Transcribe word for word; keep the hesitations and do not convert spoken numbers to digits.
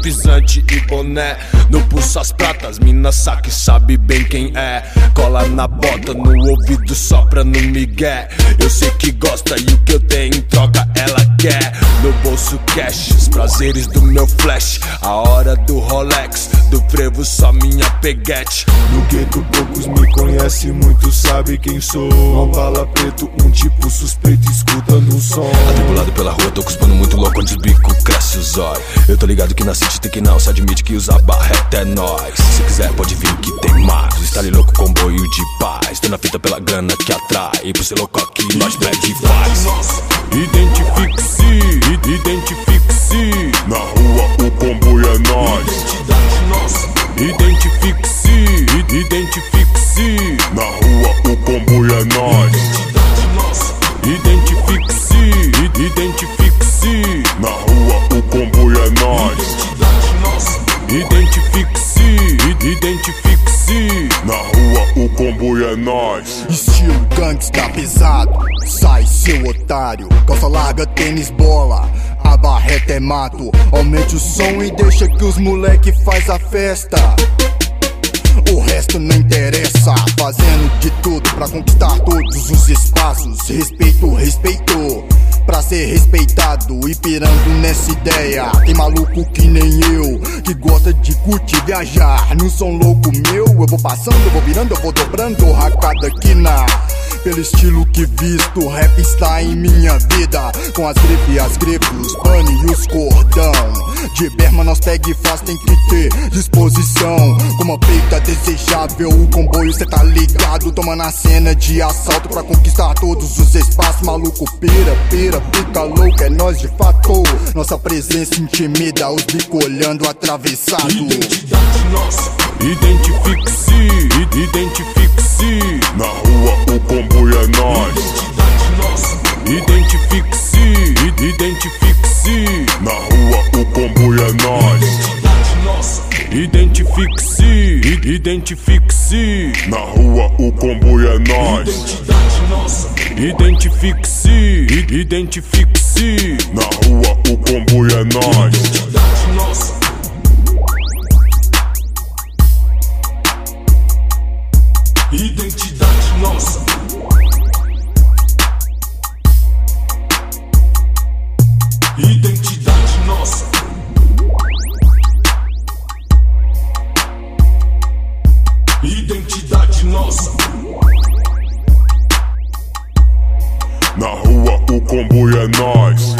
pisante e boné. No pulso as pratas, mina saque, sabe bem quem é. Cola na bota, no ouvido, sopra no migué. Eu sei que gosta e o que eu tenho em troca ela quer. No bolso cash, os prazeres do meu flash. A hora do Rolex, do frevo só minha peguete. No gueto poucos me conhecem, muitos sabem quem sou. Uma bala preto, um tipo suspeito, escutando um som. Atribulado pela rua, tô cuspando muito louco onde os bico cresce os olhos. Eu tô ligado que na city tem que não, se admite que usar barreta é nóis. Se quiser pode vir que tem mais. Estarei louco, comboio de paz. Tô na fita pela grana que atrai. E por ser louco aqui nós pede e faz. Identifique-se, identifique-se. Na rua o comboio é nós. Identidade nossa. Identifique-se, identifique-se. Na rua o comboio é nós. Identidade nossa. Identifique-se, identifique-se. Na rua o comboio é nós. Identidade nossa. Identifique-se, identifique-se. Na rua o comboio é nós. Estilo gangsta pesado, sai seu otário. Calça larga, tênis, bola, a barreta é mato. Aumente o som e deixa que os moleque faz a festa. O resto não interessa, fazendo de tudo pra conquistar todos os espaços. Respeito, respeito, pra ser respeitado e pirando nessa ideia. Tem maluco que nem eu, que gosta de curtir viajar. Não sou um louco meu, eu vou passando, eu vou virando, eu vou dobrando a cada quina. Pelo estilo que visto, rap está em minha vida. Com as grifes e as grifes, pane e os cordão. De berma nós pega e faz, tem que ter disposição. Com uma peita desejável, o comboio cê tá ligado. Tomando a cena de assalto pra conquistar todos os espaços. Maluco pira, pira, fica louco, é nós de fato. Nossa presença intimida, os bico olhando atravessado. Identidade nossa. Identifique-se, identifique-se. Na rua o comboio é nós. Identidade nossa. Identifique-se, identifique-se. Na rua o comboio é nós. Identidade nossa. Identifique-se, identifique-se. Na rua o comboio é nós. Identidade nossa. Identifique-se, identifique-se. Na rua o comboio é nós. Identidade nossa. Identidade nossa. Identidade nossa. Identidade nossa. Na rua o comboio é nós.